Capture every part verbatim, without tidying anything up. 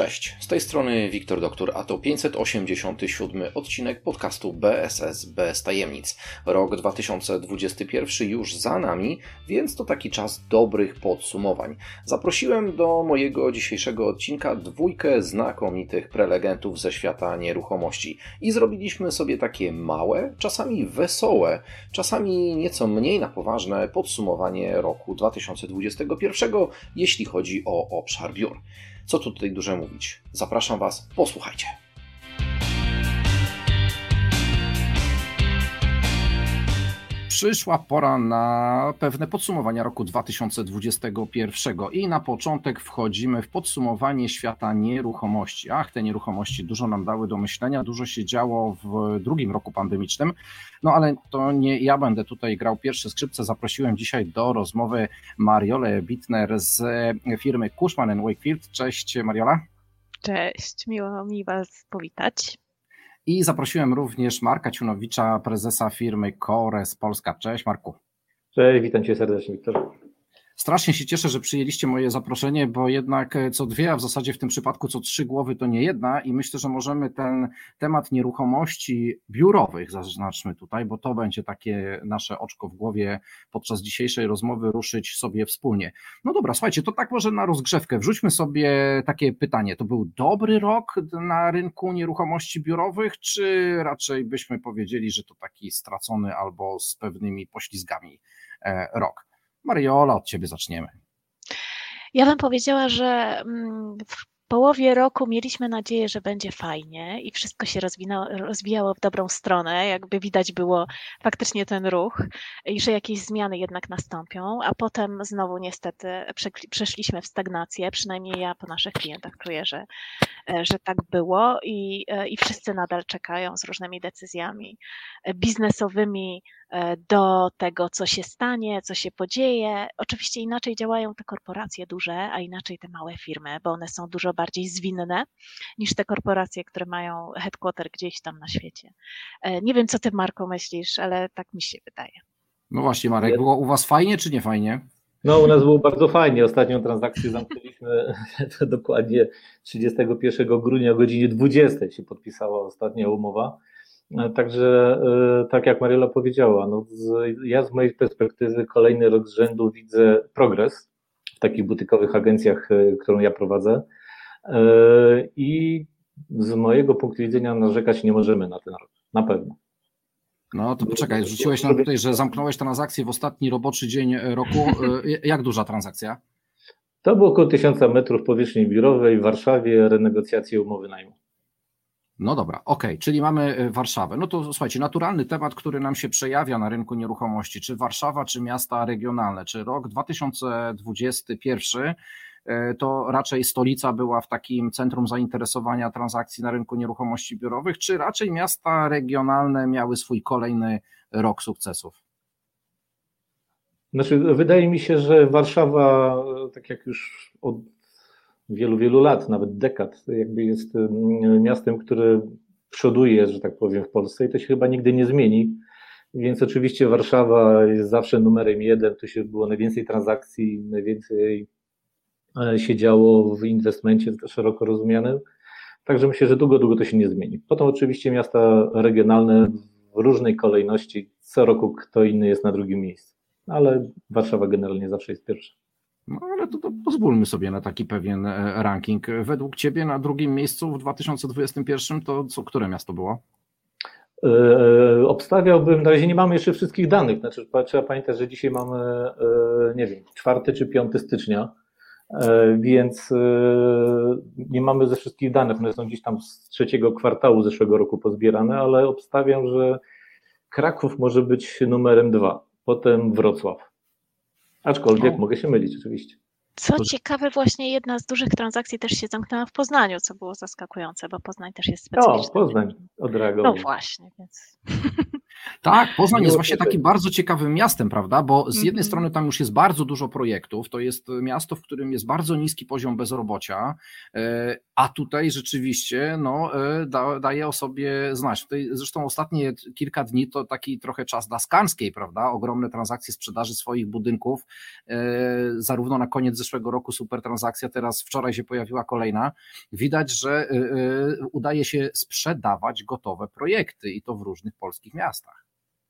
Cześć, z tej strony Wiktor Doktor, a to pięćset osiemdziesiąty siódmy odcinek podcastu B S S bez tajemnic. Rok dwa tysiące dwudziesty pierwszy już za nami, więc to taki czas dobrych podsumowań. Zaprosiłem do mojego dzisiejszego odcinka dwójkę znakomitych prelegentów ze świata nieruchomości i zrobiliśmy sobie takie małe, czasami wesołe, czasami nieco mniej na poważne podsumowanie roku dwa tysiące dwudziestego pierwszego, jeśli chodzi o obszar biur. Co tu tutaj dużo mówić? Zapraszam Was, posłuchajcie. Przyszła pora na pewne podsumowania roku dwa tysiące dwudziestego pierwszego i na początek wchodzimy w podsumowanie świata nieruchomości. Ach, te nieruchomości dużo nam dały do myślenia, dużo się działo w drugim roku pandemicznym, no ale to nie ja będę tutaj grał pierwsze skrzypce. Zaprosiłem dzisiaj do rozmowy Mariolę Bittner z firmy Cushman and Wakefield. Cześć Mariola. Cześć, miło mi Was powitać. I zaprosiłem również Marka Ciunowicza, prezesa firmy Kores Polska. Cześć Marku. Cześć, witam Cię serdecznie, Wiktor. Strasznie się cieszę, że przyjęliście moje zaproszenie, bo jednak co dwie, a w zasadzie w tym przypadku co trzy głowy to nie jedna i myślę, że możemy ten temat nieruchomości biurowych, zaznaczmy tutaj, bo to będzie takie nasze oczko w głowie podczas dzisiejszej rozmowy, ruszyć sobie wspólnie. No dobra, słuchajcie, to tak może na rozgrzewkę wrzućmy sobie takie pytanie. To był dobry rok na rynku nieruchomości biurowych, czy raczej byśmy powiedzieli, że to taki stracony albo z pewnymi poślizgami rok? Mariola, od Ciebie zaczniemy. Ja bym powiedziała, że w połowie roku mieliśmy nadzieję, że będzie fajnie i wszystko się rozwinęło, rozwijało w dobrą stronę, jakby widać było faktycznie ten ruch i że jakieś zmiany jednak nastąpią, a potem znowu niestety przeszliśmy w stagnację, przynajmniej ja po naszych klientach czuję, że, że tak było i, i wszyscy nadal czekają z różnymi decyzjami biznesowymi do tego, co się stanie, co się podzieje. Oczywiście inaczej działają te korporacje duże, a inaczej te małe firmy, bo one są dużo bardziej zwinne niż te korporacje, które mają headquarter gdzieś tam na świecie. Nie wiem, co ty, Marku, myślisz, ale tak mi się wydaje. No właśnie, Marek, było u was fajnie czy nie fajnie? No, u nas było bardzo fajnie. Ostatnią transakcję zamknęliśmy dokładnie trzydziestego pierwszego grudnia o godzinie dwudziestej się podpisała ostatnia umowa. Także tak jak Mariola powiedziała, no z, ja z mojej perspektywy kolejny rok z rzędu widzę progres w takich butykowych agencjach, którą ja prowadzę i z mojego punktu widzenia narzekać nie możemy na ten rok, na pewno. No to poczekaj, rzuciłeś nam tutaj, że zamknąłeś transakcję w ostatni roboczy dzień roku. Jak duża transakcja? To było około tysiąca metrów powierzchni biurowej w Warszawie, renegocjacje umowy najmu. No dobra, okej, okay, czyli mamy Warszawę. No to słuchajcie, naturalny temat, który nam się przejawia na rynku nieruchomości, czy Warszawa, czy miasta regionalne, czy rok dwa tysiące dwudziesty pierwszy to raczej stolica była w takim centrum zainteresowania transakcji na rynku nieruchomości biurowych, czy raczej miasta regionalne miały swój kolejny rok sukcesów? Znaczy, wydaje mi się, że Warszawa, tak jak już od wielu, wielu lat, nawet dekad, jakby jest miastem, które przoduje, że tak powiem, w Polsce i to się chyba nigdy nie zmieni, więc oczywiście Warszawa jest zawsze numerem jeden, tu się było najwięcej transakcji, najwięcej się działo w inwestymencie szeroko rozumianym, także myślę, że długo, długo to się nie zmieni. Potem oczywiście miasta regionalne w różnej kolejności, co roku kto inny jest na drugim miejscu, ale Warszawa generalnie zawsze jest pierwsza. No ale to, to pozwólmy sobie na taki pewien ranking. Według Ciebie na drugim miejscu w dwa tysiące dwudziestym pierwszym to co, które miasto było? Yy, obstawiałbym, na razie nie mamy jeszcze wszystkich danych, znaczy trzeba pamiętać, że dzisiaj mamy, yy, nie wiem, czwarty czy piąty stycznia, yy, więc yy, nie mamy ze wszystkich danych, one są gdzieś tam z trzeciego kwartału zeszłego roku pozbierane, ale obstawiam, że Kraków może być numerem dwa, potem Wrocław. Aczkolwiek o. mogę się mylić oczywiście. Co to... ciekawe, właśnie jedna z dużych transakcji też się zamknęła w Poznaniu, co było zaskakujące, bo Poznań też jest specyficzny. O, Poznań odreagował. No właśnie, więc... Tak, Poznań jest właśnie takim bardzo ciekawym miastem, prawda, bo z jednej mm-hmm. strony tam już jest bardzo dużo projektów, to jest miasto, w którym jest bardzo niski poziom bezrobocia, a tutaj rzeczywiście no, da, daje o sobie znać. Tutaj zresztą ostatnie kilka dni to taki trochę czas dla Skanskiej, prawda, ogromne transakcje sprzedaży swoich budynków, zarówno na koniec zeszłego roku super transakcja, teraz wczoraj się pojawiła kolejna. Widać, że udaje się sprzedawać gotowe projekty i to w różnych polskich miastach.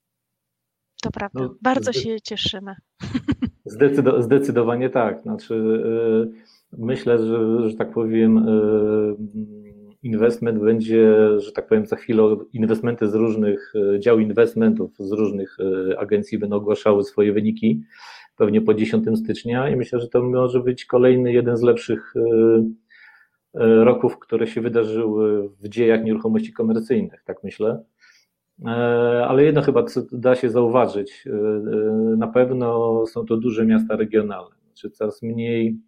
To prawda, no, bardzo się cieszymy. Zdecydo, zdecydowanie tak. Znaczy, yy, myślę, że, że tak powiem, yy, investment będzie, że tak powiem, za chwilę inwestymenty z różnych dział inwestymentów, z różnych yy, agencji będą ogłaszały swoje wyniki, pewnie po dziesiątego stycznia i myślę, że to może być kolejny jeden z lepszych yy, roków, które się wydarzyły w dziejach nieruchomości komercyjnych, tak myślę. Ale jedno chyba da się zauważyć, na pewno są to duże miasta regionalne, znaczy coraz mniej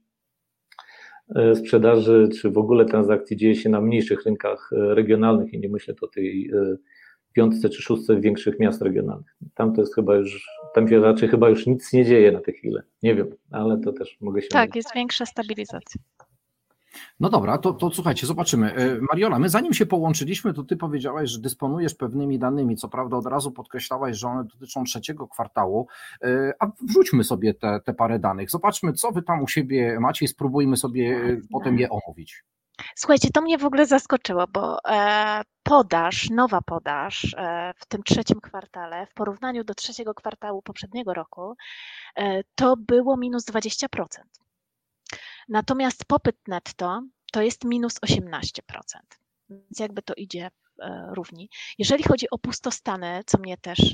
sprzedaży czy w ogóle transakcji dzieje się na mniejszych rynkach regionalnych i nie myślę o tej piątce czy szóstce większych miast regionalnych. Tam to jest chyba już, tam się raczej chyba już nic nie dzieje na tę chwilę, nie wiem, ale to też mogę się... Tak, mówić. jest większa stabilizacja. No dobra, to, to słuchajcie, zobaczymy. Mariola, my zanim się połączyliśmy, to ty powiedziałaś, że dysponujesz pewnymi danymi, co prawda od razu podkreślałaś, że one dotyczą trzeciego kwartału, a wrzućmy sobie te, te parę danych, zobaczmy, co wy tam u siebie macie i spróbujmy sobie potem je omówić. Słuchajcie, to mnie w ogóle zaskoczyło, bo podaż, nowa podaż w tym trzecim kwartale w porównaniu do trzeciego kwartału poprzedniego roku to było minus dwadzieścia procent. Natomiast popyt netto to jest minus osiemnaście procent, więc jakby to idzie równi. Jeżeli chodzi o pustostany, co mnie też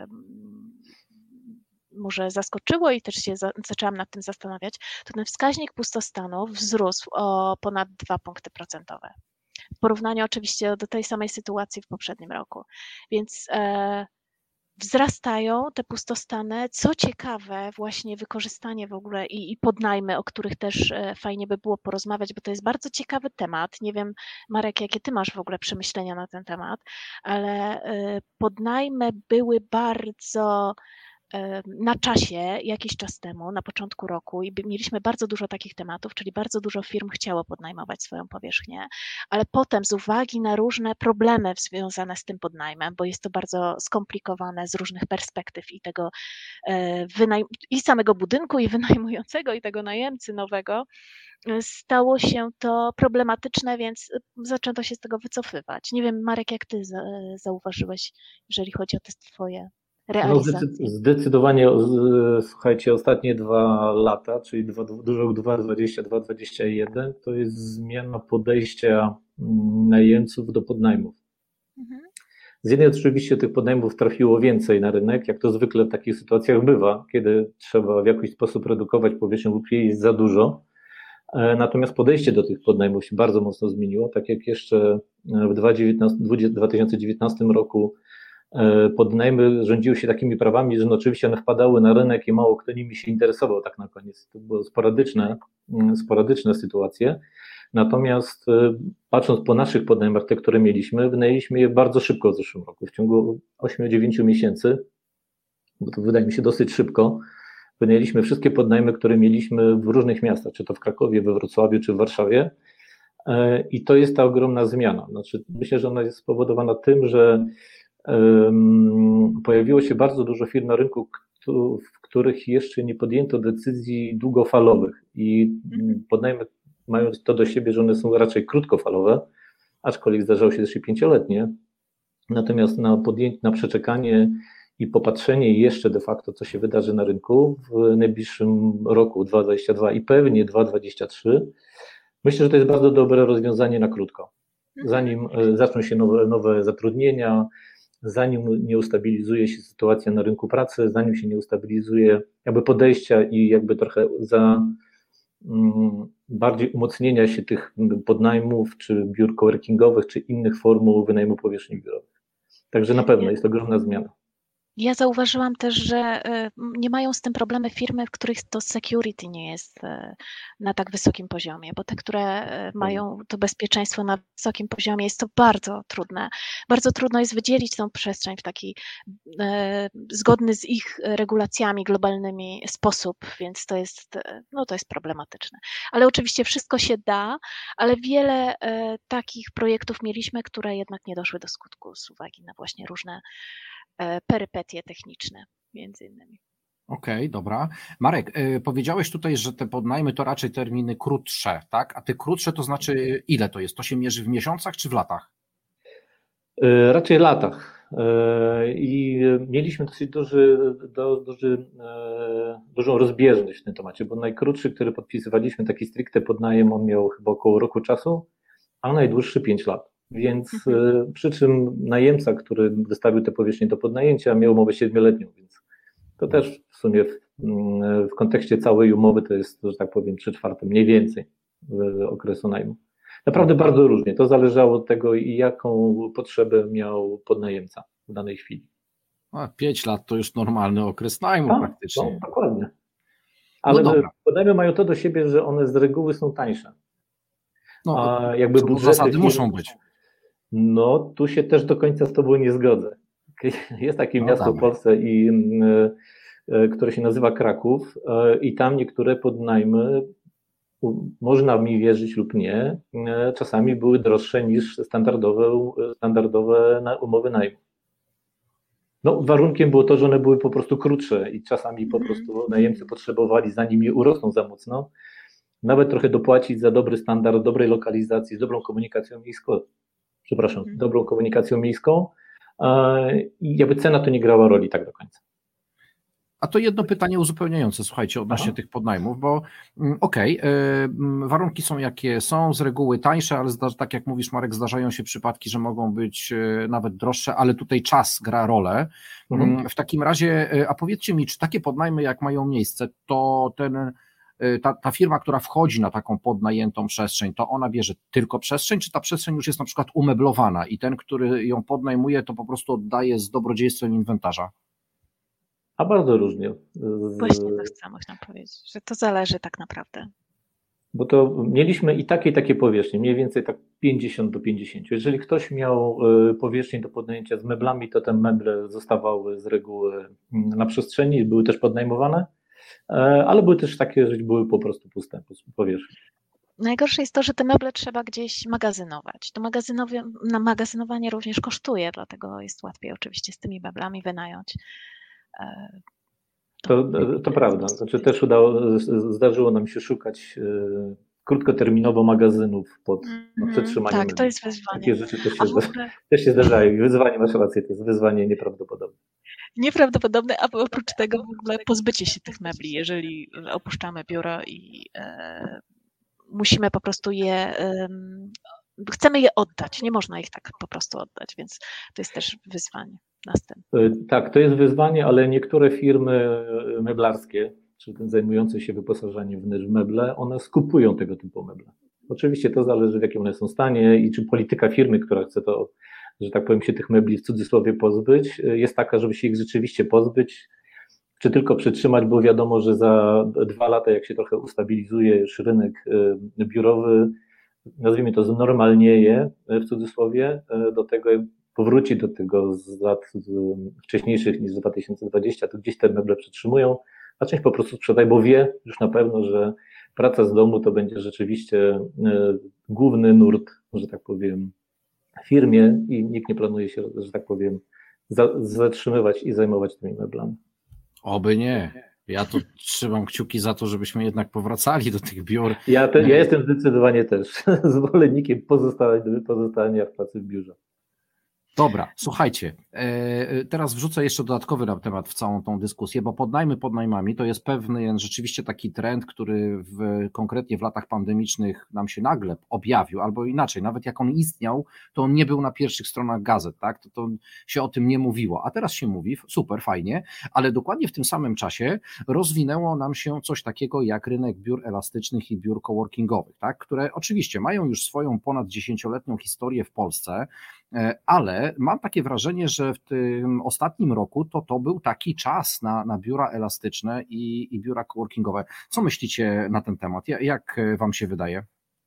może zaskoczyło i też się za, zaczęłam nad tym zastanawiać, to ten wskaźnik pustostanów wzrósł o ponad dwa punkty procentowe. W porównaniu oczywiście do tej samej sytuacji w poprzednim roku. Więc e, wzrastają te pustostany. Co ciekawe, właśnie wykorzystanie w ogóle i, i podnajmy, o których też e, fajnie by było porozmawiać, bo to jest bardzo ciekawy temat. Nie wiem, Marek, jakie ty masz w ogóle przemyślenia na ten temat, ale e, podnajmy były bardzo na czasie jakiś czas temu, na początku roku i mieliśmy bardzo dużo takich tematów, czyli bardzo dużo firm chciało podnajmować swoją powierzchnię, ale potem z uwagi na różne problemy związane z tym podnajmem, bo jest to bardzo skomplikowane z różnych perspektyw i tego wynajm- i samego budynku, i wynajmującego, i tego najemcy nowego, stało się to problematyczne, więc zaczęto się z tego wycofywać. Nie wiem, Marek, jak ty zauważyłeś, jeżeli chodzi o te twoje realizację? No zdecydowanie, słuchajcie, ostatnie dwa lata, czyli dwa, dużo dwa tysiące dwudziesty drugi dwudziesty pierwszy, to jest zmiana podejścia najemców do podnajmów. Mhm. Z jednej oczywiście tych podnajmów trafiło więcej na rynek, jak to zwykle w takich sytuacjach bywa, kiedy trzeba w jakiś sposób redukować powierzchnię lub jej jest za dużo. Natomiast podejście do tych podnajmów się bardzo mocno zmieniło, tak jak jeszcze w dwa tysiące dziewiętnastym roku podnajmy rządziły się takimi prawami, że no oczywiście one wpadały na rynek i mało kto nimi się interesował tak na koniec. To były sporadyczne, sporadyczne sytuacje. Natomiast patrząc po naszych podnajmach, te, które mieliśmy, wynajęliśmy je bardzo szybko w zeszłym roku. W ciągu ośmiu do dziewięciu miesięcy, bo to wydaje mi się dosyć szybko, wynajęliśmy wszystkie podnajmy, które mieliśmy w różnych miastach, czy to w Krakowie, we Wrocławiu, czy w Warszawie. I to jest ta ogromna zmiana. Znaczy, myślę, że ona jest spowodowana tym, że pojawiło się bardzo dużo firm na rynku, w których jeszcze nie podjęto decyzji długofalowych i podnajmy mają to do siebie, że one są raczej krótkofalowe, aczkolwiek zdarzało się też i pięcioletnie. Natomiast na podjęcie, na przeczekanie i popatrzenie jeszcze de facto, co się wydarzy na rynku w najbliższym roku dwa tysiące dwudziestym drugim i pewnie dwa tysiące dwudziestym trzecim, myślę, że to jest bardzo dobre rozwiązanie na krótko. Zanim zaczną się nowe, nowe zatrudnienia, zanim nie ustabilizuje się sytuacja na rynku pracy, zanim się nie ustabilizuje jakby podejścia i jakby trochę za um, bardziej umocnienia się tych podnajmów, czy biur coworkingowych, czy innych formuł wynajmu powierzchni biurowych. Także na pewno jest to ogromna zmiana. Ja zauważyłam też, że nie mają z tym problemy firmy, w których to security nie jest na tak wysokim poziomie, bo te, które mają to bezpieczeństwo na wysokim poziomie, jest to bardzo trudne. Bardzo trudno jest wydzielić tą przestrzeń w taki zgodny z ich regulacjami globalnymi sposób, więc to jest, no to jest problematyczne. Ale oczywiście wszystko się da, ale wiele takich projektów mieliśmy, które jednak nie doszły do skutku z uwagi na właśnie różne perypetie techniczne, między innymi. Okej, okay, dobra. Marek, y, powiedziałeś tutaj, że te podnajmy to raczej terminy krótsze, tak? A te krótsze to znaczy ile to jest? To się mierzy w miesiącach czy w latach? Y, raczej latach. Y, I mieliśmy dosyć duży, do, duży, y, dużą rozbieżność w tym temacie, bo najkrótszy, który podpisywaliśmy, taki stricte podnajem, on miał chyba około roku czasu, a najdłuższy pięć lat. Więc mhm. przy czym najemca, który wystawił te powierzchnie do podnajęcia, miał umowę siedmioletnią, więc to też w sumie w, w kontekście całej umowy to jest, że tak powiem, trzy czwarte mniej więcej okresu najmu. Naprawdę bardzo różnie. To zależało od tego, jaką potrzebę miał podnajemca w danej chwili. A pięć lat to już normalny okres najmu tak, praktycznie. No, dokładnie. Ale no podnajmy mają to do siebie, że one z reguły są tańsze. No, a jakby budżety zasady firm, muszą być. No, tu się też do końca z Tobą nie zgodzę. Jest takie no, miasto damy. w Polsce, i, y, które się nazywa Kraków y, i tam niektóre podnajmy, można mi wierzyć lub nie, y, czasami były droższe niż standardowe, standardowe umowy najmu. No, warunkiem było to, że one były po prostu krótsze i czasami po prostu najemcy potrzebowali, zanim je urosną za mocno, nawet trochę dopłacić za dobry standard, dobrej lokalizacji, z dobrą komunikacją miejską. Przepraszam, z dobrą komunikacją miejską i jakby cena to nie grała roli tak do końca. A to jedno pytanie uzupełniające, słuchajcie, odnośnie Aha. tych podnajmów, bo okej, okay, warunki są jakie są, z reguły tańsze, ale zda, tak jak mówisz, Marek, zdarzają się przypadki, że mogą być nawet droższe, ale tutaj czas gra rolę. Mhm. W takim razie, a powiedzcie mi, czy takie podnajmy jak mają miejsce, to ten Ta, ta firma, która wchodzi na taką podnajętą przestrzeń, to ona bierze tylko przestrzeń, czy ta przestrzeń już jest na przykład umeblowana i ten, który ją podnajmuje, to po prostu oddaje z dobrodziejstwem inwentarza? A bardzo różnie. Właśnie to chcę można powiedzieć, że to zależy tak naprawdę. Bo to mieliśmy i takie, i takie powierzchnie, mniej więcej tak pięćdziesiąt do pięćdziesięciu. Jeżeli ktoś miał powierzchnię do podnajęcia z meblami, to te meble zostawały z reguły na przestrzeni, były też podnajmowane. Ale były też takie, że były po prostu puste powierzchnie. Najgorsze jest to, że te meble trzeba gdzieś magazynować. To magazynowie, na magazynowanie również kosztuje, dlatego jest łatwiej oczywiście z tymi meblami wynająć. To, to, to prawda. Znaczy też udało, zdarzyło nam się szukać krótkoterminowo magazynów pod no, przetrzymaniem. Tak, to jest wyzwanie. Takie rzeczy też się, ogóle... też się zdarzają. Wyzwanie, masz rację, to jest wyzwanie nieprawdopodobne. Nieprawdopodobne, a oprócz tego w ogóle pozbycie się tych mebli, jeżeli opuszczamy biuro i e, musimy po prostu je, e, chcemy je oddać, nie można ich tak po prostu oddać, więc to jest też wyzwanie następne. Tak, to jest wyzwanie, ale niektóre firmy meblarskie, czy zajmujące się wyposażeniem w meble, one skupują tego typu meble. Oczywiście to zależy, w jakim one są stanie i czy polityka firmy, która chce to, że tak powiem, się tych mebli w cudzysłowie pozbyć, jest taka, żeby się ich rzeczywiście pozbyć, czy tylko przytrzymać, bo wiadomo, że za dwa lata, jak się trochę ustabilizuje już rynek biurowy, nazwijmy to znormalnieje, w cudzysłowie, do tego powróci do tego z lat wcześniejszych niż dwa tysiące dwudziesty, to gdzieś te meble przytrzymują, a część po prostu sprzedaje, bo wie już na pewno, że praca z domu to będzie rzeczywiście główny nurt, że tak powiem, w firmie i nikt nie planuje się, że tak powiem, zatrzymywać i zajmować tymi meblami. Oby nie. Ja tu trzymam kciuki za to, żebyśmy jednak powracali do tych biur. Ja, te, ja jestem zdecydowanie też zwolennikiem pozostania, pozostania w pracy w biurze. Dobra, słuchajcie, teraz wrzucę jeszcze dodatkowy na temat w całą tą dyskusję, bo podnajmy podnajmami to jest pewny rzeczywiście taki trend, który w, konkretnie w latach pandemicznych nam się nagle objawił, albo inaczej, nawet jak on istniał, to on nie był na pierwszych stronach gazet, tak? To, to się o tym nie mówiło, a teraz się mówi, super, fajnie, ale dokładnie w tym samym czasie rozwinęło nam się coś takiego jak rynek biur elastycznych i biur coworkingowych, tak? Które oczywiście mają już swoją ponad dziesięcioletnią historię w Polsce. ale mam takie wrażenie, że w tym ostatnim roku to to był taki czas na, na biura elastyczne i, i biura coworkingowe. Co myślicie na ten temat? Jak wam się wydaje?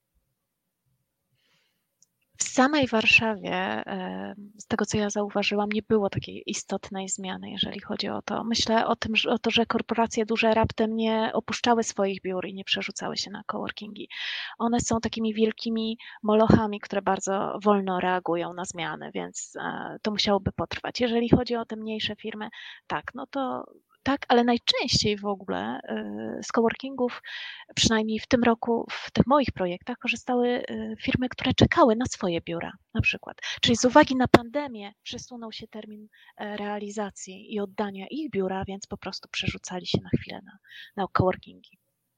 W samej Warszawie, z tego co ja zauważyłam, nie było takiej istotnej zmiany, jeżeli chodzi o to. Myślę o tym, że, o to, że korporacje duże raptem nie opuszczały swoich biur i nie przerzucały się na coworkingi. One są takimi wielkimi molochami, które bardzo wolno reagują na zmiany, więc to musiałoby potrwać. Jeżeli chodzi o te mniejsze firmy, tak, no to tak, ale najczęściej w ogóle z coworkingów, przynajmniej w tym roku, w tych moich projektach korzystały firmy, które czekały na swoje biura na przykład. Czyli z uwagi na pandemię przesunął się termin realizacji i oddania ich biura, więc po prostu przerzucali się na chwilę na, na coworkingi.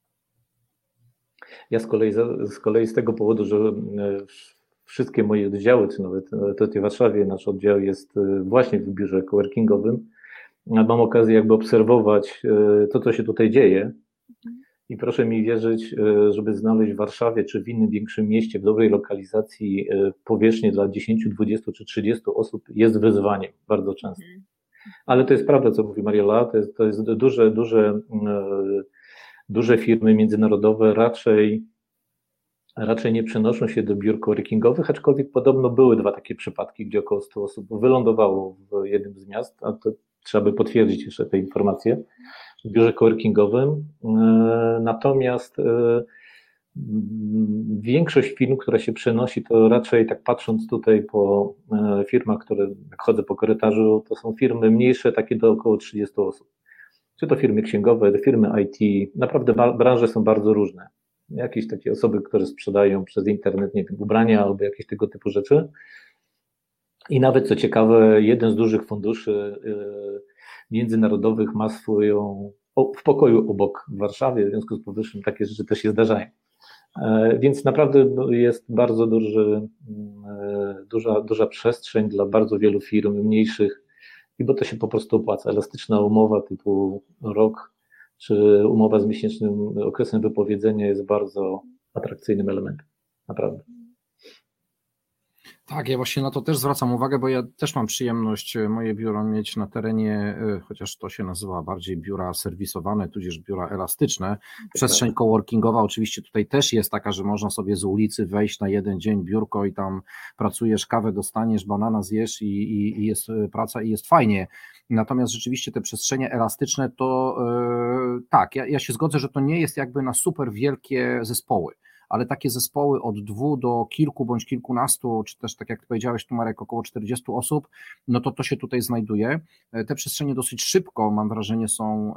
Ja z kolei, z kolei z tego powodu, że wszystkie moje oddziały, czy nawet tutaj w Warszawie nasz oddział jest właśnie w biurze coworkingowym, mam okazję jakby obserwować to, co się tutaj dzieje i proszę mi wierzyć, żeby znaleźć w Warszawie czy w innym większym mieście w dobrej lokalizacji powierzchnię dla dziesięć, dwadzieścia czy trzydzieści osób jest wyzwaniem bardzo często. Ale to jest prawda, co mówi Mariola, to jest, to jest duże, duże, duże firmy międzynarodowe raczej, raczej nie przenoszą się do biur coworkingowych, aczkolwiek podobno były dwa takie przypadki, gdzie około stu osób wylądowało w jednym z miast, a to trzeba by potwierdzić jeszcze te informacje w biurze coworkingowym. Natomiast większość firm, która się przenosi, to raczej tak patrząc tutaj po firmach, które jak chodzę po korytarzu, to są firmy mniejsze, takie do około trzydziestu osób. Czy to firmy księgowe, to firmy I T, naprawdę branże są bardzo różne. Jakieś takie osoby, które sprzedają przez internet, nie wiem, ubrania albo jakieś tego typu rzeczy. I nawet co ciekawe, jeden z dużych funduszy międzynarodowych ma swoją w pokoju obok w Warszawie, w związku z powyższym takie rzeczy też się zdarzają. Więc naprawdę jest bardzo duży, duża, duża przestrzeń dla bardzo wielu firm mniejszych, i bo to się po prostu opłaca. Elastyczna umowa typu rok, czy umowa z miesięcznym okresem wypowiedzenia jest bardzo atrakcyjnym elementem. Naprawdę. Tak, ja właśnie na to też zwracam uwagę, bo ja też mam przyjemność moje biuro mieć na terenie, chociaż to się nazywa bardziej biura serwisowane, tudzież biura elastyczne. Przestrzeń coworkingowa oczywiście tutaj też jest taka, że można sobie z ulicy wejść na jeden dzień biurko i tam pracujesz, kawę dostaniesz, banana zjesz i, i, i jest praca i jest fajnie. Natomiast rzeczywiście te przestrzenie elastyczne to yy, tak, ja, ja się zgodzę, że to nie jest jakby na super wielkie zespoły, ale takie zespoły od dwóch do kilku bądź kilkunastu, czy też tak jak ty powiedziałeś, tu Marek, około czterdziestu osób, no to to się tutaj znajduje. Te przestrzenie dosyć szybko, mam wrażenie, są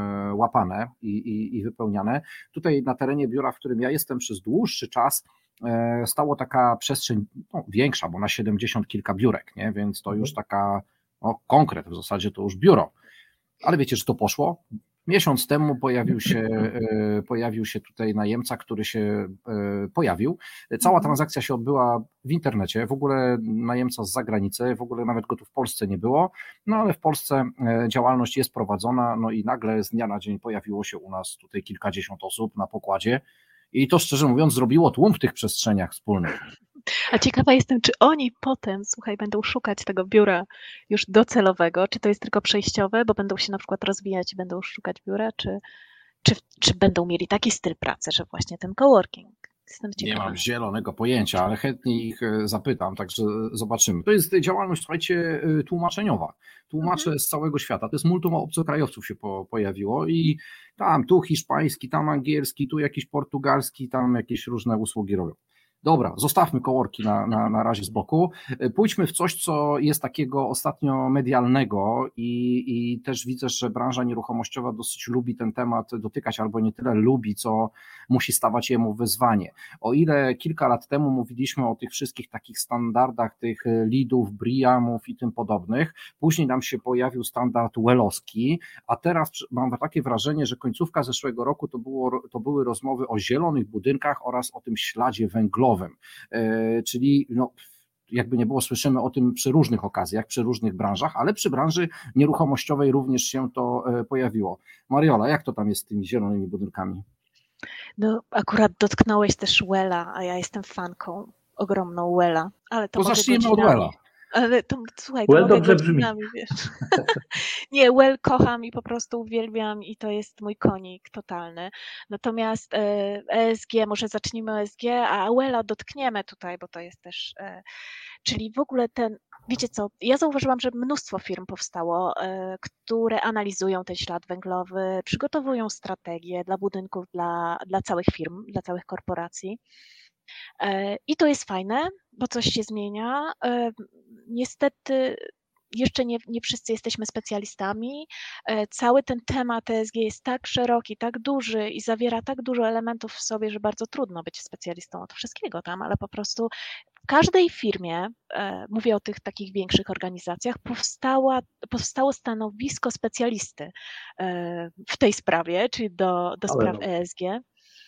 łapane i, i, i wypełniane. Tutaj na terenie biura, w którym ja jestem przez dłuższy czas, stało taka przestrzeń no, większa, bo na siedemdziesiąt kilka biurek, nie? Więc to już taka no, konkret, w zasadzie to już biuro. Ale wiecie, że to poszło? Miesiąc temu pojawił się, pojawił się tutaj najemca, który się pojawił. Cała transakcja się odbyła w internecie, w ogóle najemca z zagranicy, w ogóle nawet go tu w Polsce nie było, no ale w Polsce działalność jest prowadzona, no i nagle z dnia na dzień pojawiło się u nas tutaj kilkadziesiąt osób na pokładzie i to szczerze mówiąc zrobiło tłum w tych przestrzeniach wspólnych. A ciekawa jestem, czy oni potem, słuchaj, będą szukać tego biura już docelowego, czy to jest tylko przejściowe, bo będą się na przykład rozwijać i będą szukać biura, czy, czy, czy będą mieli taki styl pracy, że właśnie ten coworking. Jestem ciekawa. Nie mam zielonego pojęcia, ale chętnie ich zapytam, także zobaczymy. To jest działalność, słuchajcie, tłumaczeniowa. Tłumacze mhm. z całego świata. To jest multum obcokrajowców się po, pojawiło i tam tu hiszpański, tam angielski, tu jakiś portugalski, tam jakieś różne usługi robią. Dobra, zostawmy coworki na, na, na razie z boku. Pójdźmy w coś, co jest takiego ostatnio medialnego i, i też widzę, że branża nieruchomościowa dosyć lubi ten temat dotykać, albo nie tyle lubi, co musi stawać jemu wyzwanie. O ile kilka lat temu mówiliśmy o tych wszystkich takich standardach, tych lidów, briamów i tym podobnych, później nam się pojawił standard welowski, a teraz mam takie wrażenie, że końcówka zeszłego roku to, było, to były rozmowy o zielonych budynkach oraz o tym śladzie węglowym. Czyli no, jakby nie było, słyszymy o tym przy różnych okazjach, przy różnych branżach, ale przy branży nieruchomościowej również się to pojawiło. Mariola, jak to tam jest z tymi zielonymi budynkami? No akurat dotknąłeś też Wella, a ja jestem fanką ogromną Wella. Ale to to zacznijmy od Wella. Ale to, słuchaj, to Well mogę dobrze brzmi. godzinami, wiesz. Nie, Well kocham i po prostu uwielbiam i to jest mój konik totalny. Natomiast E S G, może zacznijmy o E S G, a Wella dotkniemy tutaj, bo to jest też, e, czyli w ogóle ten, wiecie co, ja zauważyłam, że mnóstwo firm powstało, e, które analizują ten ślad węglowy, przygotowują strategie dla budynków, dla, dla całych firm, dla całych korporacji. E, I to jest fajne, bo coś się zmienia. E, Niestety jeszcze nie, nie wszyscy jesteśmy specjalistami. E, Cały ten temat E S G jest tak szeroki, tak duży i zawiera tak dużo elementów w sobie, że bardzo trudno być specjalistą od wszystkiego tam, ale po prostu w każdej firmie, e, mówię o tych takich większych organizacjach, powstała, powstało stanowisko specjalisty e, w tej sprawie, czyli do, do spraw no. E S G.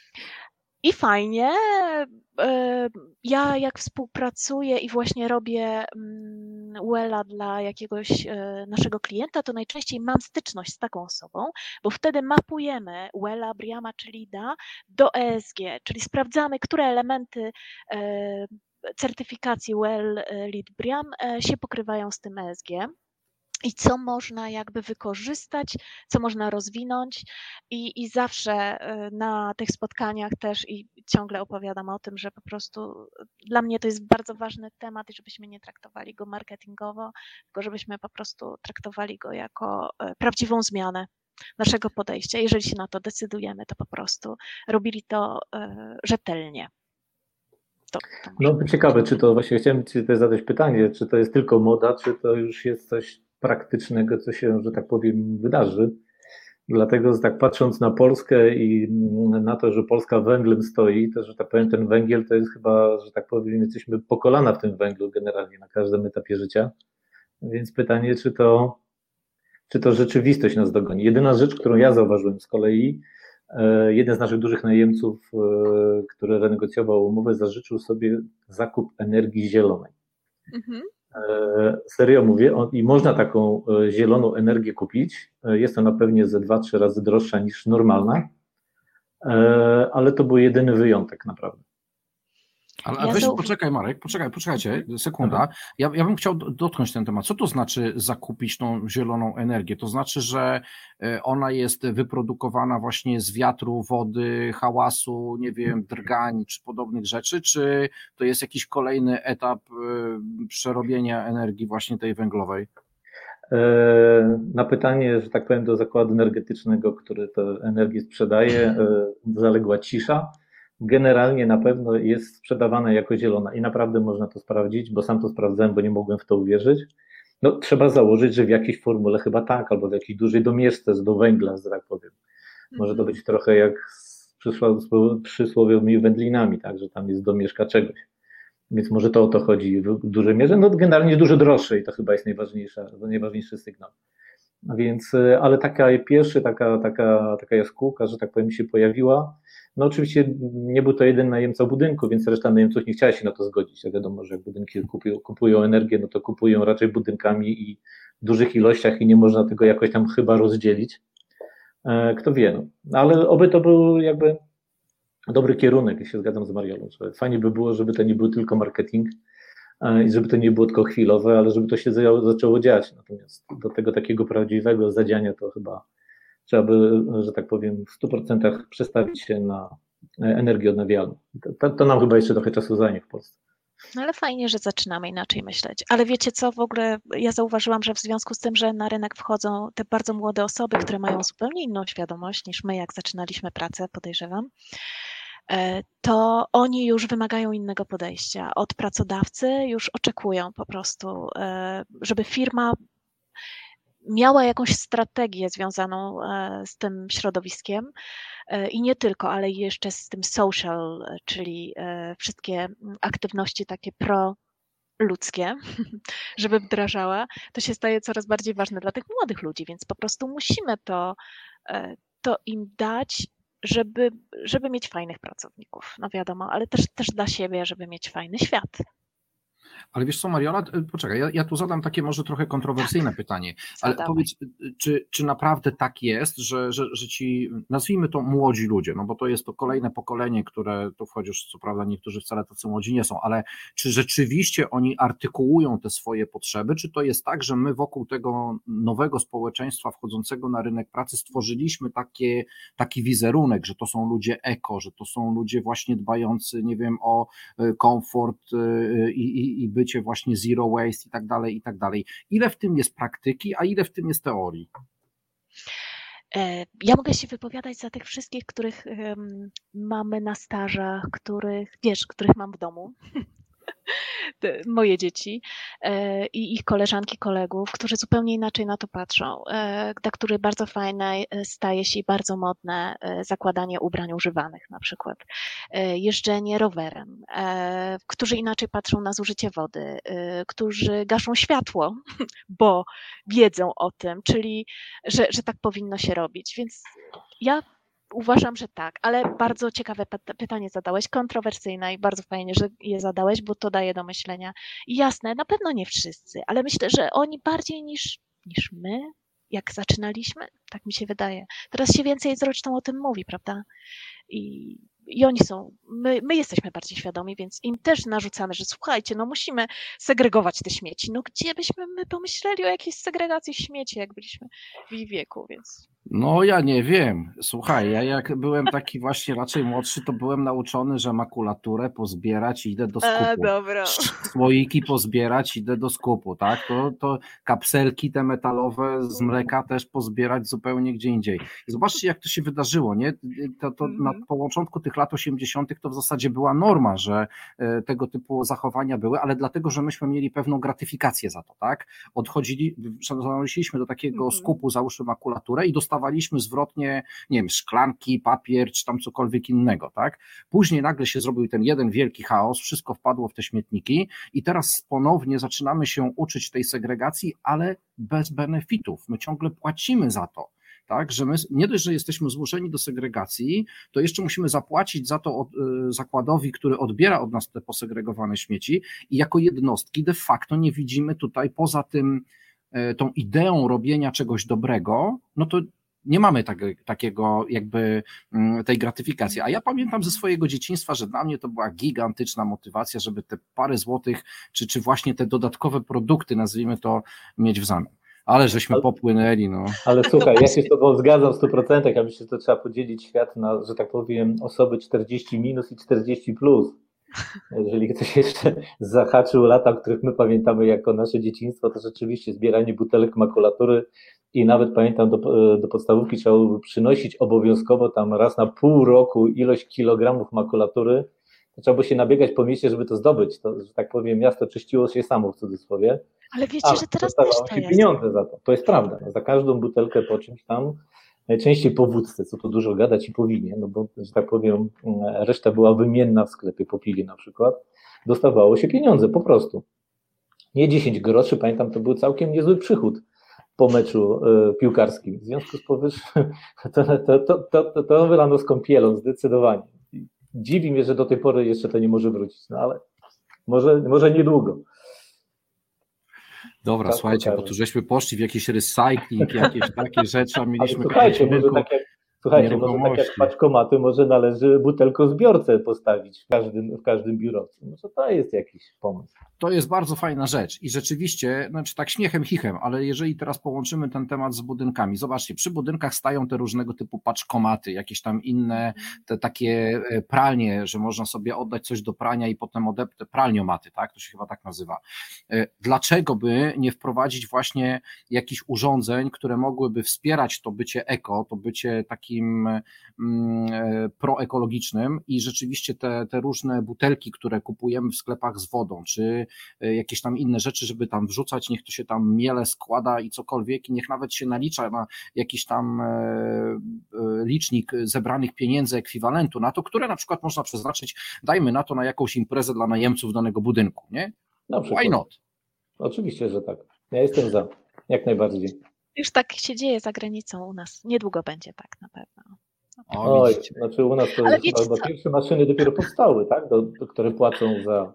I fajnie. e, Ja jak współpracuję i właśnie robię mm, Wella dla jakiegoś e, naszego klienta, to najczęściej mam styczność z taką osobą, bo wtedy mapujemy Wella, Briama czy Lida do E S G, czyli sprawdzamy, które elementy e, certyfikacji Well, e, Lead, Briam e, się pokrywają z tym E S G. I co można jakby wykorzystać, co można rozwinąć i, i zawsze e, na tych spotkaniach też i ciągle opowiadam o tym, że po prostu dla mnie to jest bardzo ważny temat i żebyśmy nie traktowali go marketingowo, tylko żebyśmy po prostu traktowali go jako e, prawdziwą zmianę naszego podejścia. Jeżeli się na to decydujemy, to po prostu robili to e, rzetelnie. To, to może No ciekawe, czy to właśnie chciałem Ci też zadać pytanie, czy to jest tylko moda, czy to już jest coś praktycznego, co się, że tak powiem, wydarzy. Dlatego, że tak patrząc na Polskę i na to, że Polska węglem stoi, to, że tak powiem, ten węgiel to jest chyba, że tak powiem, jesteśmy po kolana w tym węglu generalnie na każdym etapie życia. Więc pytanie, czy to, czy to rzeczywistość nas dogoni. Jedyna rzecz, którą ja zauważyłem z kolei, jeden z naszych dużych najemców, który renegocjował umowę, zażyczył sobie zakup energii zielonej. Mhm. Serio mówię, i można taką zieloną energię kupić. Jest ona pewnie ze dwa, trzy razy droższa niż normalna, ale to był jedyny wyjątek naprawdę. Ale ja weź, to... poczekaj Marek, poczekaj, poczekajcie, sekunda. Ja, ja bym chciał dotknąć ten temat. Co to znaczy zakupić tą zieloną energię? To znaczy, że ona jest wyprodukowana właśnie z wiatru, wody, hałasu, nie wiem, drgań czy podobnych rzeczy, czy to jest jakiś kolejny etap przerobienia energii właśnie tej węglowej? Na pytanie, że tak powiem, do zakładu energetycznego, który tę energię sprzedaje, zaległa cisza. Generalnie na pewno jest sprzedawana jako zielona i naprawdę można to sprawdzić, bo sam to sprawdzałem, bo nie mogłem w to uwierzyć. No trzeba założyć, że w jakiejś formule chyba tak, albo w jakiejś dużej domieszce do węgla, że tak powiem. Może to być trochę jak z przysłowiowymi wędlinami, tak, że tam jest domieszka czegoś. Więc może to o to chodzi w dużej mierze. No generalnie dużo droższe i to chyba jest najważniejsza, najważniejszy sygnał. Więc, ale taka pierwsza taka, taka, taka jaskółka, że tak powiem, się pojawiła. No oczywiście nie był to jeden najemca budynku, więc reszta najemców nie chciała się na to zgodzić. Jak wiadomo, że jak budynki kupują, kupują energię, no to kupują raczej budynkami i w dużych ilościach i nie można tego jakoś tam chyba rozdzielić. Kto wie, no. Ale oby to był jakby dobry kierunek, i się zgadzam z Mariolą, że fajnie by było, żeby to nie był tylko marketing i żeby to nie było tylko chwilowe, ale żeby to się zaczęło dziać. Natomiast do tego takiego prawdziwego zadziania to chyba trzeba by, że tak powiem, w stu procentach przestawić się na energię odnawialną. To, to nam chyba jeszcze trochę czasu zajmie w Polsce. No ale fajnie, że zaczynamy inaczej myśleć. Ale wiecie co, w ogóle ja zauważyłam, że w związku z tym, że na rynek wchodzą te bardzo młode osoby, które mają zupełnie inną świadomość niż my, jak zaczynaliśmy pracę, podejrzewam, to oni już wymagają innego podejścia. Od pracodawcy już oczekują po prostu, żeby firma miała jakąś strategię związaną z tym środowiskiem i nie tylko, ale jeszcze z tym social, czyli wszystkie aktywności takie proludzkie, żeby wdrażała, to się staje coraz bardziej ważne dla tych młodych ludzi, więc po prostu musimy to, to im dać, żeby, żeby mieć fajnych pracowników, no wiadomo, ale też, też dla siebie, żeby mieć fajny świat. Ale wiesz co, Mariola, poczekaj, ja, ja tu zadam takie może trochę kontrowersyjne tak. pytanie, ale Zadawaj. powiedz, czy, czy naprawdę tak jest, że, że, że ci, nazwijmy to młodzi ludzie, no bo to jest to kolejne pokolenie, które tu wchodzisz, co prawda niektórzy wcale tacy młodzi nie są, ale czy rzeczywiście oni artykułują te swoje potrzeby, czy to jest tak, że my wokół tego nowego społeczeństwa wchodzącego na rynek pracy stworzyliśmy takie, taki wizerunek, że to są ludzie eko, że to są ludzie właśnie dbający, nie wiem, o komfort i, i, i bycie właśnie zero waste i tak dalej, i tak dalej. Ile w tym jest praktyki, a ile w tym jest teorii? Ja mogę się wypowiadać za tych wszystkich, których mamy na stażach, których, wiesz, których mam w domu. Moje dzieci i ich koleżanki, kolegów, którzy zupełnie inaczej na to patrzą, dla których bardzo fajne staje się i bardzo modne zakładanie ubrań używanych na przykład, jeżdżenie rowerem, którzy inaczej patrzą na zużycie wody, którzy gaszą światło, bo wiedzą o tym, czyli że, że tak powinno się robić, więc ja uważam, że tak, ale bardzo ciekawe pytanie zadałeś, kontrowersyjne i bardzo fajnie, że je zadałeś, bo to daje do myślenia. I jasne, na pewno nie wszyscy, ale myślę, że oni bardziej niż, niż my, jak zaczynaliśmy, tak mi się wydaje. Teraz się więcej z roczną o tym mówi, prawda? I, i oni są, my, my jesteśmy bardziej świadomi, więc im też narzucamy, że słuchajcie, no musimy segregować te śmieci. No gdzie byśmy my pomyśleli o jakiejś segregacji śmieci, jak byliśmy w ich wieku, więc... No ja nie wiem, słuchaj, ja jak byłem taki właśnie raczej młodszy, to byłem nauczony, że makulaturę pozbierać i idę do skupu. A, dobra. Słoiki pozbierać, idę do skupu, tak? To, to kapselki te metalowe z mleka też pozbierać zupełnie gdzie indziej. I zobaczcie, jak to się wydarzyło, nie? To, to mm-hmm. na początku tych lat osiemdziesiątych to w zasadzie była norma, że tego typu zachowania były, ale dlatego, że myśmy mieli pewną gratyfikację za to, tak? Odchodzili, zanosiliśmy do takiego mm-hmm. skupu, załóżmy makulaturę i dostawaliśmy zwrotnie, nie wiem, szklanki, papier, czy tam cokolwiek innego, tak? Później nagle się zrobił ten jeden wielki chaos, wszystko wpadło w te śmietniki i teraz ponownie zaczynamy się uczyć tej segregacji, ale bez benefitów. My ciągle płacimy za to. Tak, że my nie dość, że jesteśmy zmuszeni do segregacji, to jeszcze musimy zapłacić za to od, y, zakładowi, który odbiera od nas te posegregowane śmieci i jako jednostki de facto nie widzimy tutaj poza tym y, tą ideą robienia czegoś dobrego, no to nie mamy tak, takiego jakby tej gratyfikacji. A ja pamiętam ze swojego dzieciństwa, że dla mnie to była gigantyczna motywacja, żeby te parę złotych, czy, czy właśnie te dodatkowe produkty, nazwijmy to, mieć w zamian. Ale żeśmy ale, popłynęli, no. Ale słuchaj, ja się z tobą zgadzam w stu procentach, ja myślę, że to trzeba podzielić świat na, że tak powiem, osoby czterdzieści minus i czterdzieści plus. Jeżeli ktoś jeszcze zahaczył lata, o których my pamiętamy jako nasze dzieciństwo, to rzeczywiście zbieranie butelek makulatury i nawet pamiętam do, do podstawówki trzeba było przynosić obowiązkowo tam raz na pół roku ilość kilogramów makulatury, to trzeba było się nabiegać po mieście, żeby to zdobyć. To, że tak powiem, miasto czyściło się samo w cudzysłowie. Ale wiecie, A, że teraz też to się jest. Pieniądze za to. To jest prawda. Za każdą butelkę po czymś tam, najczęściej po wódce, co tu dużo gadać i po winie, no bo, że tak powiem, reszta była wymienna w sklepie, po piwie na przykład, dostawało się pieniądze po prostu. Nie dziesięć groszy, pamiętam, to był całkiem niezły przychód po meczu y, piłkarskim. W związku z powyższym to, to, to, to, to, to wylano z kąpielą, zdecydowanie. Dziwi mnie, że do tej pory jeszcze to nie może wrócić, no ale może, może niedługo. Dobra, tak, słuchajcie, pokażę. Bo tu żeśmy poszli w jakiś recycling, jakieś takie rzeczy, a mieliśmy... Ale słuchajcie, może tak jak, słuchajcie może tak jak paczkomaty, może należy butelkozbiorcę postawić w każdym, w każdym biurowcu. Może to jest jakiś pomysł. To jest bardzo fajna rzecz i rzeczywiście, znaczy tak śmiechem, chichem, ale jeżeli teraz połączymy ten temat z budynkami, zobaczcie, przy budynkach stają te różnego typu paczkomaty, jakieś tam inne, te takie pralnie, że można sobie oddać coś do prania i potem odepnąć, pralniomaty, tak, to się chyba tak nazywa. Dlaczego by nie wprowadzić właśnie jakichś urządzeń, które mogłyby wspierać to bycie eko, to bycie takim mm, proekologicznym i rzeczywiście te, te różne butelki, które kupujemy w sklepach z wodą, czy jakieś tam inne rzeczy, żeby tam wrzucać, niech to się tam miele składa i cokolwiek i niech nawet się nalicza na jakiś tam licznik zebranych pieniędzy ekwiwalentu na to, które na przykład można przeznaczyć, dajmy na to na jakąś imprezę dla najemców danego budynku, nie? Why not? Oczywiście, że tak. Ja jestem za, jak najbardziej. Już tak się dzieje za granicą u nas. Niedługo będzie tak na pewno. Oj, znaczy u nas to jest chyba pierwsze maszyny dopiero powstały, tak? Do, do, które płacą za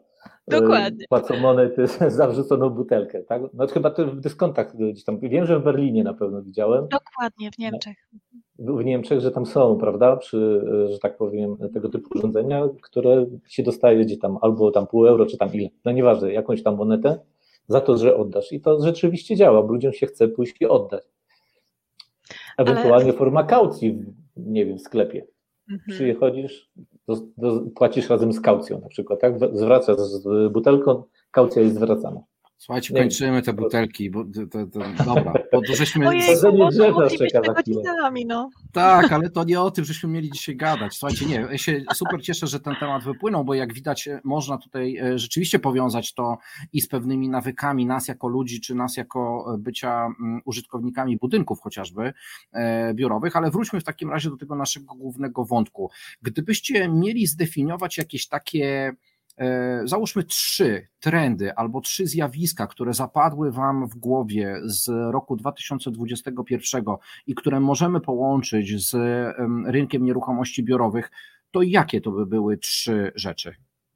Dokładnie. płacą monety za wrzuconą butelkę. Tak? No chyba to w dyskontach gdzieś tam, wiem, że w Berlinie na pewno widziałem. Dokładnie, w Niemczech. W Niemczech, że tam są, prawda, przy, że tak powiem, tego typu urządzenia, które się dostaje gdzie tam albo tam pół euro, czy tam ile, no nieważne, jakąś tam monetę za to, że oddasz. I to rzeczywiście działa, bo ludziom się chce pójść i oddać. Ewentualnie Ale... forma kaucji, w, nie wiem, w sklepie. Mhm. Przychodzisz, do, do, płacisz razem z kaucją na przykład, tak? Zwracasz z butelką, kaucja jest zwracana. Słuchajcie, kończymy te butelki, bo to, to, to dobra, bo to żeśmy... Ojej, bo to mogli być godzinami, no. Tak, ale to nie o tym, żeśmy mieli dzisiaj gadać. Słuchajcie, nie, ja się super cieszę, że ten temat wypłynął, bo jak widać można tutaj rzeczywiście powiązać to i z pewnymi nawykami nas jako ludzi, czy nas jako bycia użytkownikami budynków chociażby biurowych, ale wróćmy w takim razie do tego naszego głównego wątku. Gdybyście mieli zdefiniować jakieś takie... Załóżmy trzy trendy albo trzy zjawiska, które zapadły Wam w głowie z roku dwa tysiące dwudziestego pierwszego i które możemy połączyć z rynkiem nieruchomości biurowych, to jakie to by były trzy rzeczy?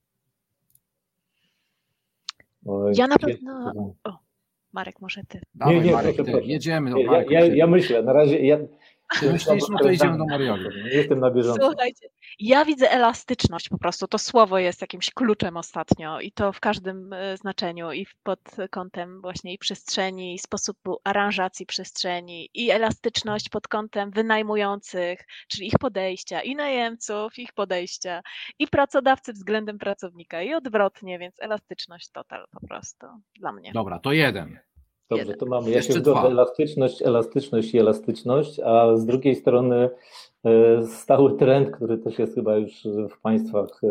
Ja na pewno... O, Marek, może Ty. Dawaj, nie, nie, Marek, proszę, ty. proszę. Jedziemy do nie, Marka. Ja, ja, ja myślę, na razie... Ja... Myślisz, no to idziemy do Marioli. Nie jestem na bieżąco. Słuchajcie, ja widzę elastyczność po prostu. To słowo jest jakimś kluczem ostatnio i to w każdym znaczeniu i pod kątem właśnie i przestrzeni, i sposobu aranżacji przestrzeni, i elastyczność pod kątem wynajmujących, czyli ich podejścia, i najemców, ich podejścia, i pracodawcy względem pracownika, i odwrotnie, więc elastyczność total po prostu dla mnie. Dobra, to jeden. Dobrze, to mamy. Ja się zgodzę, elastyczność, elastyczność i elastyczność, a z drugiej strony stały trend, który też jest chyba już w państwach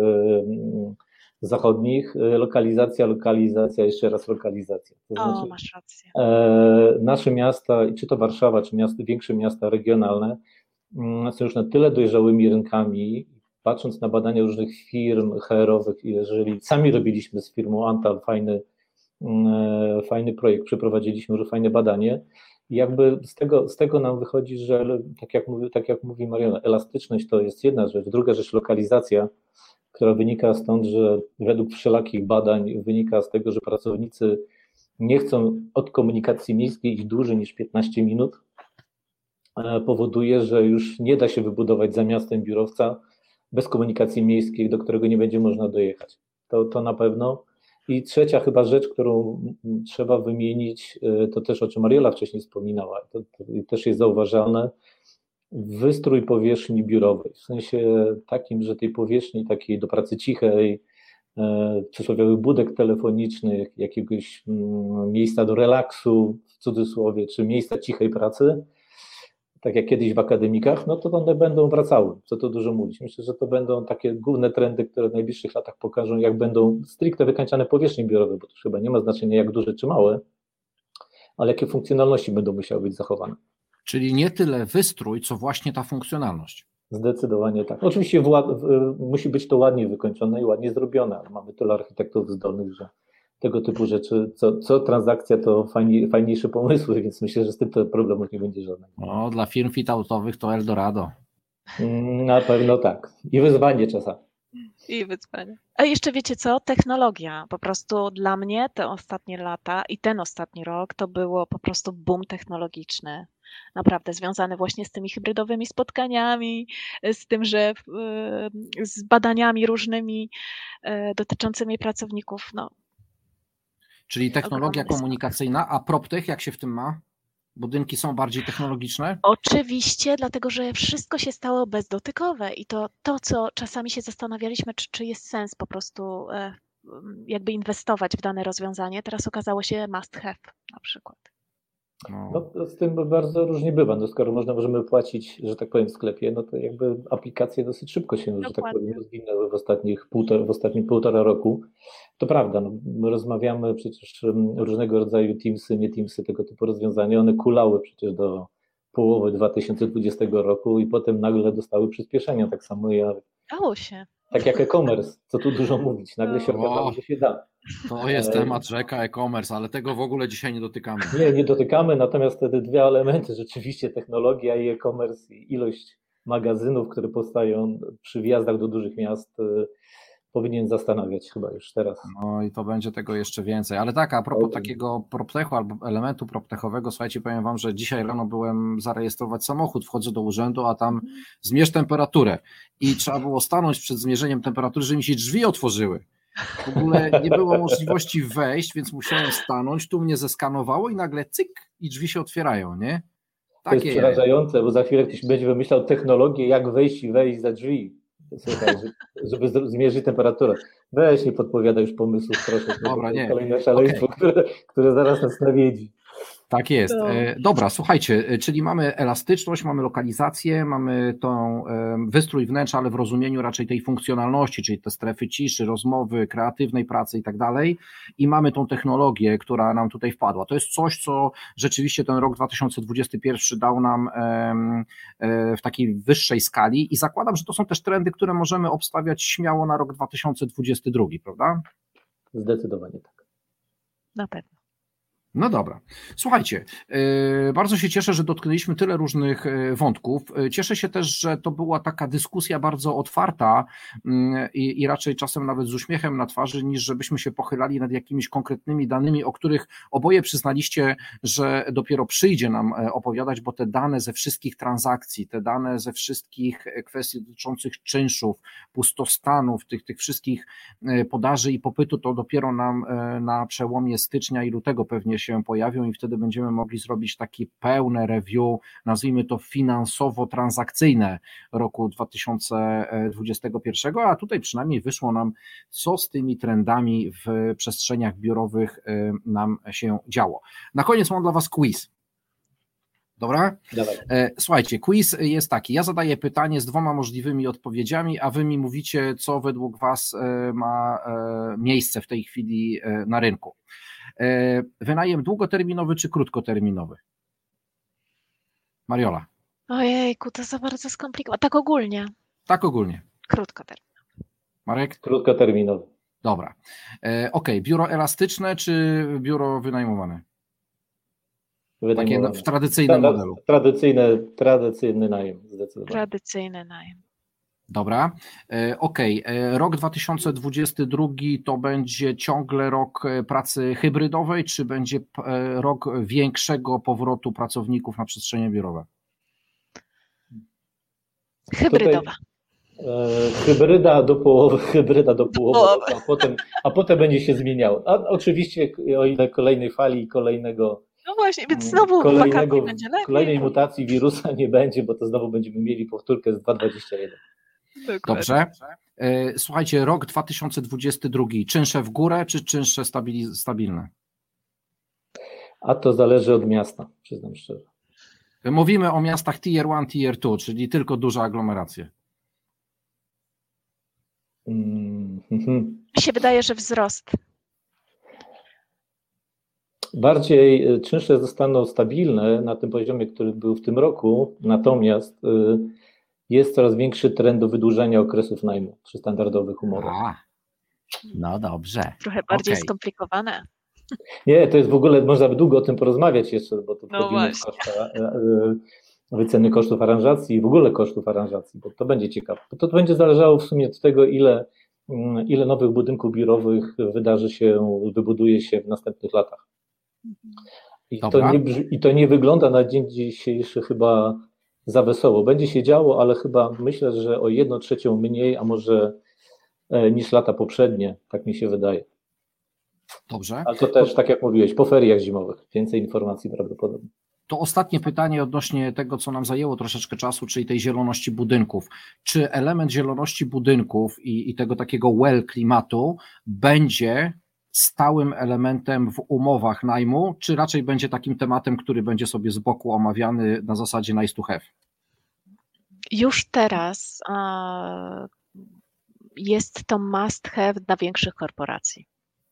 zachodnich, lokalizacja, lokalizacja, jeszcze raz lokalizacja. To znaczy, o, masz rację. Nasze miasta, czy to Warszawa, czy miasta, większe miasta regionalne, są już na tyle dojrzałymi rynkami, patrząc na badania różnych firm H R-owych, jeżeli sami robiliśmy z firmą Antal fajny fajny projekt, przeprowadziliśmy już fajne badanie i jakby z tego, z tego nam wychodzi, że tak jak mówi, tak jak mówi Mariana, elastyczność to jest jedna rzecz, druga rzecz lokalizacja, która wynika stąd, że według wszelakich badań wynika z tego, że pracownicy nie chcą od komunikacji miejskiej iść dłużej niż piętnaście minut, powoduje, że już nie da się wybudować za miastem biurowca bez komunikacji miejskiej, do którego nie będzie można dojechać. To, to na pewno. I trzecia chyba rzecz, którą trzeba wymienić, to też o czym Mariela wcześniej wspominała, to, to też jest zauważalne, wystrój powierzchni biurowej, w sensie takim, że tej powierzchni takiej do pracy cichej, e, przysłowiowych budek telefonicznych, jakiegoś mm, miejsca do relaksu, w cudzysłowie, czy miejsca cichej pracy, tak jak kiedyś w akademikach, no to one będą wracały, co to dużo mówić. Myślę, że to będą takie główne trendy, które w najbliższych latach pokażą, jak będą stricte wykańczane powierzchnie biurowe, bo to chyba nie ma znaczenia jak duże czy małe, ale jakie funkcjonalności będą musiały być zachowane. Czyli nie tyle wystrój, co właśnie ta funkcjonalność. Zdecydowanie tak. Oczywiście wład, w, musi być to ładnie wykończone i ładnie zrobione, ale mamy tyle architektów zdolnych, że tego typu rzeczy, co, co transakcja to fajnie, fajniejsze pomysły, więc myślę, że z tym to problemów nie będzie żadnego. No, dla firm fit-outowych to Eldorado. Na pewno tak. I wyzwanie czasami. I wyzwanie. A jeszcze wiecie co? Technologia. Po prostu dla mnie te ostatnie lata i ten ostatni rok to było po prostu boom technologiczny. Naprawdę związany właśnie z tymi hybrydowymi spotkaniami, z tym, że z badaniami różnymi dotyczącymi pracowników. No. Czyli technologia komunikacyjna, a PropTech jak się w tym ma? Budynki są bardziej technologiczne? Oczywiście, dlatego że wszystko się stało bezdotykowe i to, to co czasami się zastanawialiśmy, czy, czy jest sens po prostu jakby inwestować w dane rozwiązanie, teraz okazało się must have na przykład. No, z tym bardzo różnie bywa. No, skoro można możemy płacić, że tak powiem, w sklepie, no to jakby aplikacje dosyć szybko się, Dokładnie. że tak powiem, rozwinęły w ostatnich półtora, w ostatnim półtora roku. To prawda, no, my rozmawiamy przecież różnego rodzaju Teamsy, nie Teamsy, tego typu rozwiązania, one kulały przecież do połowy dwa tysiące dwudziestego roku i potem nagle dostały przyspieszenia, tak samo jak Dało się. Tak jak e-commerce, co tu dużo mówić, nagle się okazało, że się da. To jest temat rzeka e-commerce, ale tego w ogóle dzisiaj nie dotykamy. Nie, nie dotykamy, natomiast te dwa elementy, rzeczywiście technologia i e-commerce i ilość magazynów, które powstają przy wjazdach do dużych miast, powinien zastanawiać chyba już teraz. No i to będzie tego jeszcze więcej. Ale tak, a propos takiego proptechu albo elementu proptechowego, słuchajcie, powiem wam, że dzisiaj rano byłem zarejestrować samochód, wchodzę do urzędu, a tam zmierz temperaturę i trzeba było stanąć przed zmierzeniem temperatury, żeby mi się drzwi otworzyły. W ogóle nie było możliwości wejść, więc musiałem stanąć, tu mnie zeskanowało i nagle cyk i drzwi się otwierają, nie? Takie to jest przerażające, bo za chwilę ktoś będzie wymyślał technologię, jak wejść i wejść za drzwi. Słuchaj, żeby zmierzyć temperaturę. Weź nie podpowiada już pomysłów, proszę. Dobra, nie. Kolejne szaleństwo, okay. które, które zaraz nas nawiedzi. Tak jest. Dobra, słuchajcie, czyli mamy elastyczność, mamy lokalizację, mamy tą wystrój wnętrza, ale w rozumieniu raczej tej funkcjonalności, czyli te strefy ciszy, rozmowy, kreatywnej pracy i tak dalej. I mamy tą technologię, która nam tutaj wpadła. To jest coś, co rzeczywiście ten rok dwa tysiące dwudziesty pierwszy dał nam w takiej wyższej skali i zakładam, że to są też trendy, które możemy obstawiać śmiało na rok dwa tysiące dwudziesty drugi, prawda? Zdecydowanie tak. Na pewno. No dobra. Słuchajcie, bardzo się cieszę, że dotknęliśmy tyle różnych wątków. Cieszę się też, że to była taka dyskusja bardzo otwarta i, i raczej czasem nawet z uśmiechem na twarzy, niż żebyśmy się pochylali nad jakimiś konkretnymi danymi, o których oboje przyznaliście, że dopiero przyjdzie nam opowiadać, bo te dane ze wszystkich transakcji, te dane ze wszystkich kwestii dotyczących czynszów, pustostanów, tych, tych wszystkich podaży i popytu, to dopiero nam na przełomie stycznia i lutego pewnie się pojawią i wtedy będziemy mogli zrobić takie pełne review, nazwijmy to finansowo-transakcyjne roku dwa tysiące dwudziestego pierwszego, a tutaj przynajmniej wyszło nam, co z tymi trendami w przestrzeniach biurowych nam się działo. Na koniec mam dla was quiz. Dobra? Dawaj. Słuchajcie, quiz jest taki, ja zadaję pytanie z dwoma możliwymi odpowiedziami, a wy mi mówicie, co według was ma miejsce w tej chwili na rynku. Wynajem długoterminowy czy krótkoterminowy? Mariola. Ojejku, to za bardzo skomplikowane. Tak ogólnie. Tak ogólnie. Krótkoterminowy. Marek? Krótkoterminowy. Dobra. E, ok, biuro elastyczne czy biuro wynajmowane? Wynajmowane. Takie w tradycyjnym Trad- modelu. Tradycyjny, tradycyjny najem, zdecydowanie. Tradycyjny najem. Dobra, okej, okay. Rok dwa tysiące dwudziesty drugi to będzie ciągle rok pracy hybrydowej, czy będzie rok większego powrotu pracowników na przestrzenie biurowe? Hybrydowa. Tutaj, e, hybryda do połowy, hybryda do połowy, a potem, a potem będzie się zmieniało. A oczywiście o ile kolejnej fali, kolejnego No właśnie, więc znowu kolejnego, będzie lepiej. kolejnej mutacji wirusa nie będzie, bo to znowu będziemy mieli powtórkę z dwa tysiące dwudziestego pierwszego. Dobrze. Słuchajcie, rok dwa tysiące dwudziesty drugi, czynsze w górę czy czynsze stabilne? A to zależy od miasta, przyznam szczerze. Mówimy o miastach tier jeden, tier dwa, czyli tylko duże aglomeracje. Mm-hmm. Mi się wydaje, że wzrost. Bardziej czynsze zostaną stabilne na tym poziomie, który był w tym roku, natomiast jest coraz większy trend do wydłużenia okresów najmu przy standardowych umowach. A, no dobrze. Trochę bardziej okay. skomplikowane. Nie, to jest w ogóle, można by długo o tym porozmawiać jeszcze, bo to no wchodzimy w koszta, wyceny kosztów aranżacji i w ogóle kosztów aranżacji, bo to będzie ciekawe. Bo to będzie zależało w sumie od tego, ile, ile nowych budynków biurowych wydarzy się, wybuduje się w następnych latach. I to, nie, I to nie wygląda na dzień dzisiejszy chyba za wesoło. Będzie się działo, ale chyba myślę, że o jedną trzecią mniej, a może niż lata poprzednie, tak mi się wydaje. Dobrze. Ale to też, tak jak mówiłeś, po feriach zimowych. Więcej informacji prawdopodobnie. To ostatnie pytanie odnośnie tego, co nam zajęło troszeczkę czasu, czyli tej zieloności budynków. Czy element zieloności budynków i, i tego takiego well klimatu będzie stałym elementem w umowach najmu, czy raczej będzie takim tematem, który będzie sobie z boku omawiany na zasadzie nice to have? Już teraz uh, jest to must have dla większych korporacji.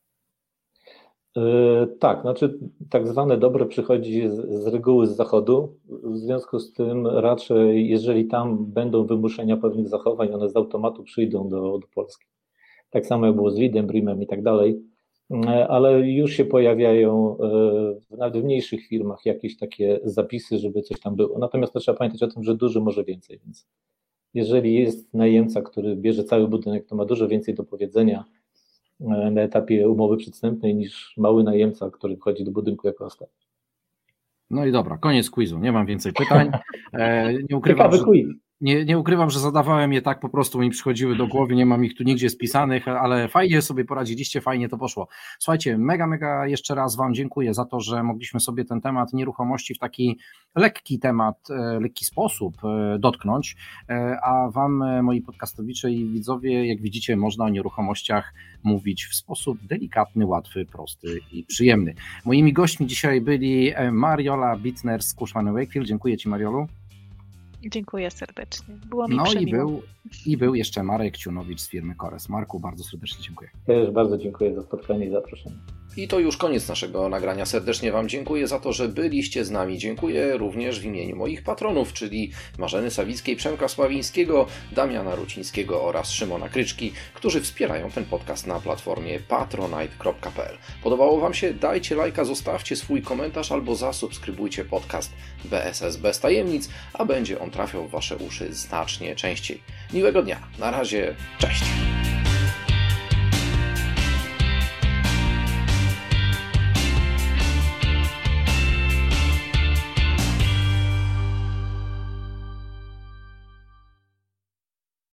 Yy, tak, znaczy tak zwane dobre przychodzi z, z reguły z zachodu, w związku z tym raczej jeżeli tam będą wymuszenia pewnych zachowań, one z automatu przyjdą do, do Polski. Tak samo jak było z Lidem, Brimem i tak dalej, ale już się pojawiają yy, nawet w mniejszych firmach jakieś takie zapisy, żeby coś tam było. Natomiast to trzeba pamiętać o tym, że duży może więcej, więc jeżeli jest najemca, który bierze cały budynek, to ma dużo więcej do powiedzenia na etapie umowy przedwstępnej niż mały najemca, który wchodzi do budynku jako ostatni. No i dobra, koniec quizu, nie mam więcej pytań. Nie ukrywam, że, nie, nie ukrywam, że zadawałem je tak, po prostu mi przychodziły do głowy, nie mam ich tu nigdzie spisanych, ale fajnie sobie poradziliście, fajnie to poszło. Słuchajcie, mega, mega jeszcze raz Wam dziękuję za to, że mogliśmy sobie ten temat nieruchomości w taki lekki temat, lekki sposób dotknąć, a Wam, moi podcastowicze i widzowie, jak widzicie, można o nieruchomościach mówić w sposób delikatny, łatwy, prosty i przyjemny. Moimi gośćmi dzisiaj byli Mariola Bittner z Cushman Wakefield. Dziękuję Ci, Mariolu. Dziękuję serdecznie. Było mi no przemiło. i był, i był jeszcze Marek Ciunowicz z firmy Kores. Marku, bardzo serdecznie dziękuję. Ja też bardzo dziękuję za spotkanie i zaproszenie. I to już koniec naszego nagrania. Serdecznie Wam dziękuję za to, że byliście z nami. Dziękuję również w imieniu moich patronów, czyli Marzeny Sawickiej, Przemka Sławińskiego, Damiana Rucińskiego oraz Szymona Kryczki, którzy wspierają ten podcast na platformie patronite kropka p l. Podobało Wam się? Dajcie lajka, zostawcie swój komentarz albo zasubskrybujcie podcast B S S bez tajemnic, a będzie on trafiał w Wasze uszy znacznie częściej. Miłego dnia. Na razie. Cześć.